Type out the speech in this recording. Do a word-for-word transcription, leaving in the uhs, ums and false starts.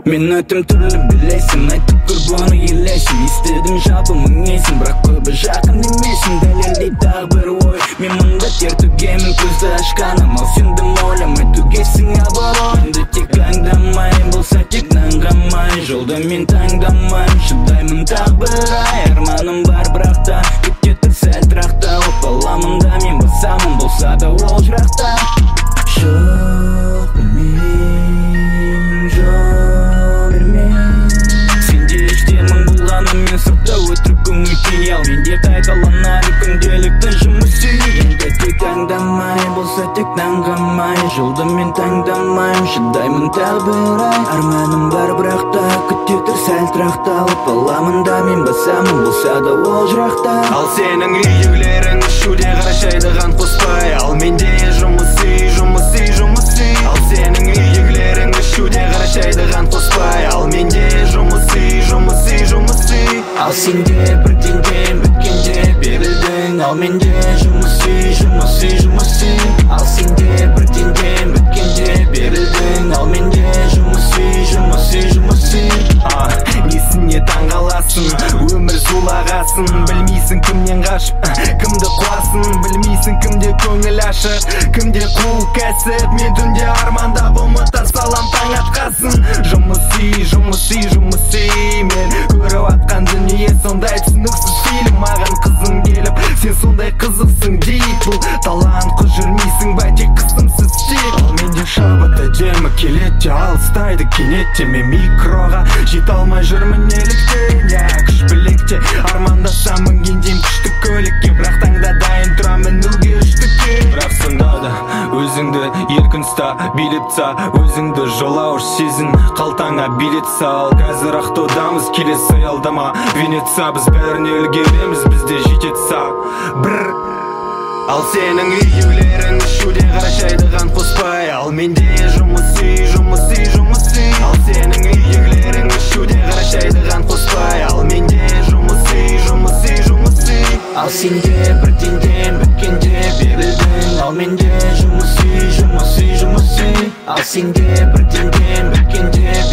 Мен өтім түрлі білесің, айтып көр бұны елесің. Естедім жалпы мың есін, бірақ көбі жақын емесің. Дәлелдей тағы бір ой, мен мұнда тер төгемін. Көзді ашқаным, ал сенді ойламай төгесің абырой. Енді тек аңдамайын, болса тек наңғамай. Жолда мен таңдамайын, шыдаймын тағы бір ай. Арманым бар бірақ та, кетке тұр сәл тұрақта. От аламын да мен басамын, болса да ол жырақта. Жоқ білмеймін, жол бермеймін. Сенде іштемін болғаным, мен сыртта өтірік көңіл күй. Ал менде қайталанады күнделікті жұмыс үй. Енді тек аңдамай, болса тек таңғамай. Жолды мен таңдамайым, шыдаймын тағы бір ай. Арманым бар бірақ та, күтте тұр сәл тұрақта. От аламын да мен басамын, болса да ол жырақта. Ал сенің үйдегілерің үшуде қарашайды қан қоспай. Ал менде жұмыс үй, жұмыс үй, жұмыс үй. Ал сенің үйдегілерің үшуде қарашайды қан қоспай. Ал менде жұмыс үй, жұмыс үй, жұмыс үй. Ал сенде бірдеңден біткенде берілдің. Ал менде жұмыс үй, жұмыс үй, жұмыс үй. Ал сенде бірдеңден біткенде берілдің. Ал менде жұмыс үй, жұмыс үй, жұмыс үй. А, несіне таңғаласың, өмір зулағасын. Білмейсің кімнен қашып, кімді қуасың. Білмейсің кімде көңіл ашық, кімде қу кәсіп. Мен түнде армандап ұмыта салам таң атқасын. Жұмыс үй, жұмыс үй, жұмыс үй. Мен көріп атқан дүние сондай түсініксіз фильм. Маған қызым келіп, сен сондай қызықсың дейді. Бұл талантқа жүрмейсің ба, тек қысымсыз тек. Ал менде шабыт әдемі келеді, алыстайды кенетте. Мен микроға жете алмай жүрмін неліктен. Я күш білекте армандасам мінгендейм күшті көлікке. Бірақ таңда дайын тұра мінуге үштікке. Бірақ сонда да өзіңді еркін ұста, билеп са. Өзіңді жолауыш сезін, қалтаңа билет сал. Қазір ақтаудамыз, келесі аялдама Венеция. Біз бәріне үлгереміз, бізде жетет са. Бір Ал сенің үйдегілерің үшуде қарашайды қан қоспай. Ал менде жұмыс үй, жұмыс үй, жұмыс үй. Ал сенің үйдегілерің үшуде қарашайды қан қоспай. Ал менде жұмыс үй, жұмыс үй, жұмыс үй. Ал сенде бірдеңден біткенде берілдің. Ал менде жұмыс үй, жұмыс үй, жұмыс үй. Ал сенде бірдеңден біткенде